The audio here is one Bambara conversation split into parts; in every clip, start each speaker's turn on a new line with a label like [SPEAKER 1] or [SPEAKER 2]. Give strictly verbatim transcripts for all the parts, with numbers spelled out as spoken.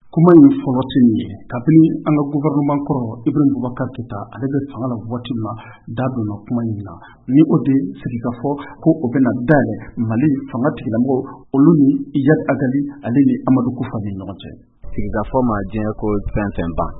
[SPEAKER 1] kuma in fɔlɔ tɛ nin ye kabini an ka gouvernement kɔrɔ Ibrahim Boubacar Keïta ale bɛ fanga la waati min na da donna kuma in na ni o de sigikafɔ ko o bɛna dayɛlɛ Mali fanga tigilamɔgɔ olu ni Iyad Agali ale ni Amadou Koufa ni ɲɔgɔn cɛ.
[SPEAKER 2] Sigikafɔ ma diɲɛ ko fɛn fɛn ban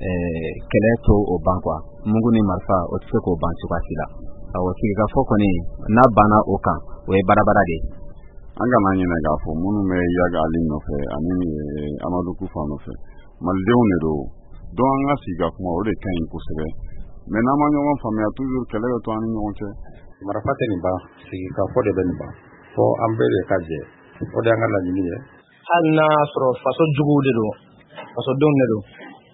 [SPEAKER 2] kɛlɛ to o ban quoi mugu ni marifa o tɛ se k'o ban cogoya si la. Awɔ sigikafɔ kɔni n'a banna o kan o ye barabara de ye.
[SPEAKER 3] An kana ɲinɛ k'a fɔ minnu bɛ Iyad Ali nɔfɛ ani Amadou Koufa nɔfɛ malidenw de don donc an ka sigi ka kuma o de ka ɲi kosɛbɛ mais n'an ma ɲɔgɔn faamuya toujours kɛlɛ bɛ to an ni ɲɔgɔn cɛ.
[SPEAKER 4] Marifa tɛ nin ban sigikafɔ de bɛ nin ban fɔ an bɛɛ de ka jɛ o de y'an ka laɲini ye.
[SPEAKER 5] Hali n'a sɔrɔ faso juguw de don fasodenw de don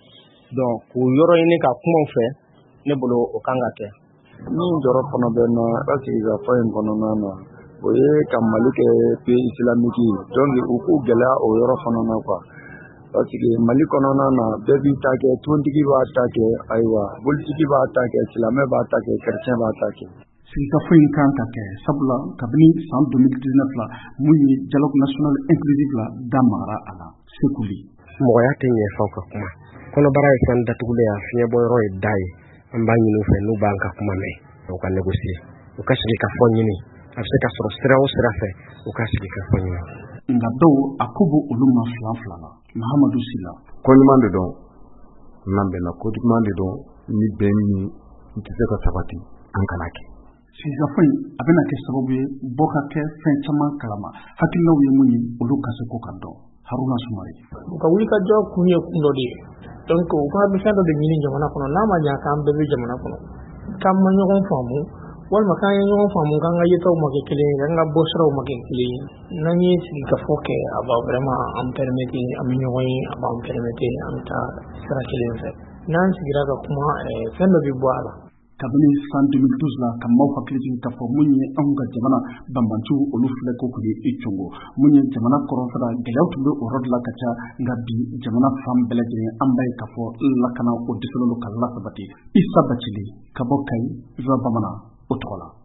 [SPEAKER 5] donc k'u yɔrɔ ɲini ka kuma u fɛ ne bolo o kan ka kɛ.
[SPEAKER 6] Min jɔrɔ fana bɛ na ka sigikafɔ in kɔnɔna na o ye ka Mali kɛ pays islamique ye donc u k'u gɛlɛya o yɔrɔ fana na quoi parce que Mali kɔnɔna na bɛɛ b'i ta kɛ tontigi b'a ta kɛ ayiwa politiki b'a ta kɛ silamɛ b'a ta kɛ chrétien b'a ta kɛ.
[SPEAKER 1] Sigikafɔ in kan ka kɛ sabula kabini san deux mille dix-neuf la mun ye dialogue national inclusif la da mara a la Sekuli.
[SPEAKER 7] Mɔgɔya tɛ ɲɛ fɛn ka kuma kɔnɔbara ye fɛn datugulen a fiɲɛbɔ yɔrɔ ye da ye an b'a ɲini u fɛ n'u b'an ka kuma mɛn u ka négocier u ka sigikafɔ ɲini a bɛ se ka sɔrɔ sira o sira fɛ u ka sigikafɔ ɲini.
[SPEAKER 1] Nka dɔw a ko b'o olu ma fila fila la Mahamadou Sila.
[SPEAKER 3] Ko ɲuman de don n'an bɛnna ko juguman de don ni bɛn min tɛ se ka sabati an kana kɛ.
[SPEAKER 1] Sigikafɔ in a bɛna kɛ sababu ye bɔ ka kɛ fɛn caman kalama hakililaw ye mun ye olu ka se ko ka dɔn. Haruna Sumari.
[SPEAKER 8] U ka wuli ka jɔ kun ye kun dɔ de ye donc u ka bɛ fɛn dɔ de ɲini jamana kɔnɔ n'a ma ɲa k'an bɛɛ bɛ jamana kɔnɔ k'an ma ɲɔgɔn faamu walima k'an ye ɲɔgɔn faamu k'an ka yetaw ma kɛ kelen ye k'an ka bɔsiraw ma kɛ kelen ye n'an ye sigikafɔ kɛ a b'a vraiment an permettre an bɛ ɲɔgɔn ye a b'an permettre an bɛ taa sira kelen fɛ n'an sigira ka kuma fɛn dɔ bɛ bɔ a la.
[SPEAKER 1] Kabini san deux mille douze la ka maaw hakili jigin k'a fɔ mun ye anw ka jamana banbanciw olu filɛ ko kun ye i congo mun ye jamana kɔrɔnfɛla gɛlɛyaw tun bɛ o yɔrɔ de la ka ca nka bi jamana fan bɛɛ lajɛlen an b'a ye k'a fɔ lakana o dɛsɛlen don ka lasabati Isa Bacili ka bɔ Kayi Bamanan o tɔgɔ la.